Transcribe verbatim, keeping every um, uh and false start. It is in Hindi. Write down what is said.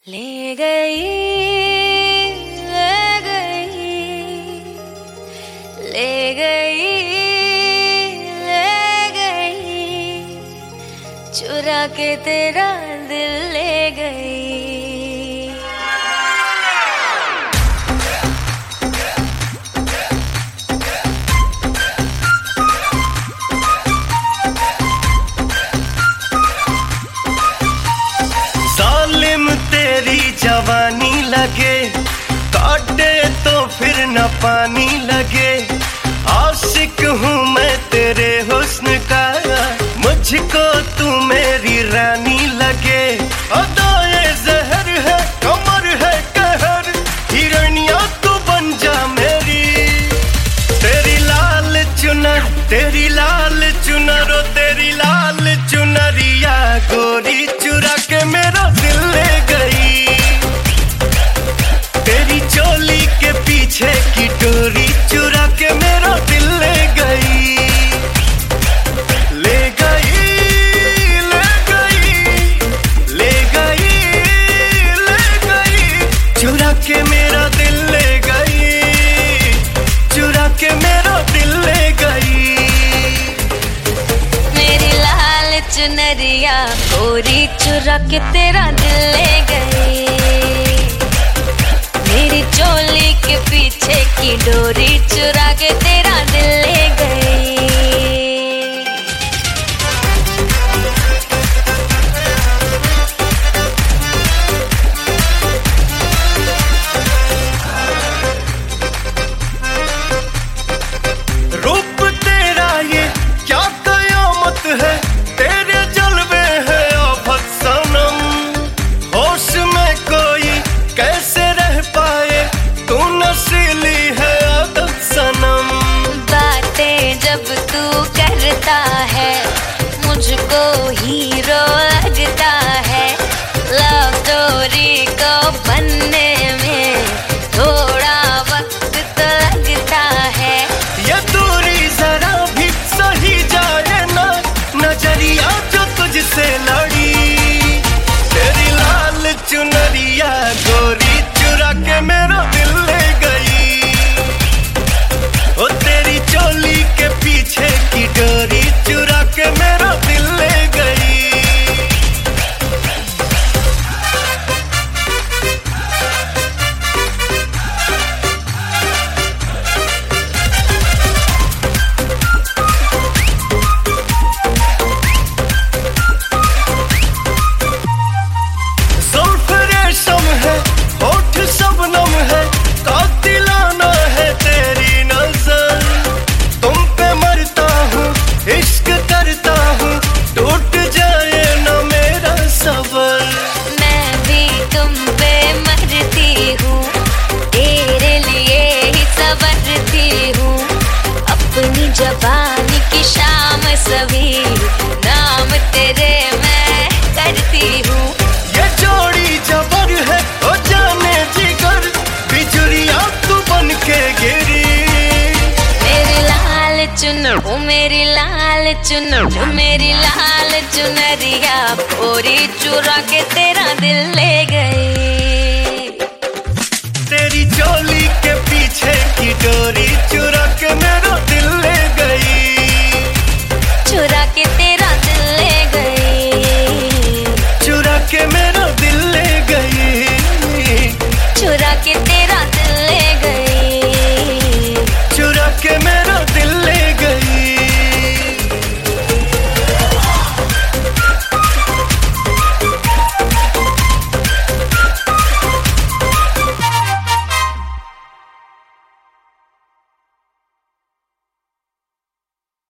ले गई ले गई ले गई ले गई चुरा के तेरा दिल ले गई। तेरी जवानी लगे काटे तो फिर न पानी लगे। आशिक हूँ मैं तेरे हुस्न का, मुझको तू मेरी रानी लगे। अदाए जहर है कमर है कहर, हिरनिया तू बन जा मेरी। तेरी लाल चुनर तेरी लाल चुनर ओ तेरी लाल चुनरिया गोरी चुरा के मेरा दिल ले गई। तेरी चोली के पीछे की डोरी चुरा के मेरा दिल ले गई। ले गई ले गई ले गई ले गई चुरा के मेरा दिल ले गई। चुरा के मेरा दिल ले गई। मेरी लाल चुनरिया गोरी चुरा के तेरा दिल ले गई। मेरी चोली के पीछे की डोरी चुरा के तेरा दिल ले गई। रूप तेरा ये क्या कयामत है, तेरे जलवे है आफत सनम। होश में कोई कैसे रह पाए, तू नशीली है आदत सनम। बातें जब तू करता है मुझको हीरो लगता है। लव स्टोरी को बनने में थोड़ा वक्त तो लगता है। ये दूरी जरा भी सही जाए ना, नजरिया जो तुझसे लड़ी। तेरी लाल चुनरिया गोरी चुरा के मेरा दिल ले गई। ओ तेरी चोली के पीछे की डोरी चुरा के मेरा दिल ले गई। जुल्फ रेशम है होठ शबनम है, कातिलाना है तेरी नजर। तुम पे मरता हूँ इश्क करता हूँ, टूट जाए न मेरा सबर। मैं भी तुम पे मरती हूँ, तेरे लिए ही संवरती हूँ। अपनी जबानी की शाम सभी नाम तेरे मैं करती हूँ। ये जोड़ी जबर है ओ जाने जिगर, बिजुरिया तू बन के गिरी। मेरी लाल चुनर ओ मेरी लाल चुनर ओ मेरी लाल चुनरिया गोरी चुरा के तेरा दिल ले गई।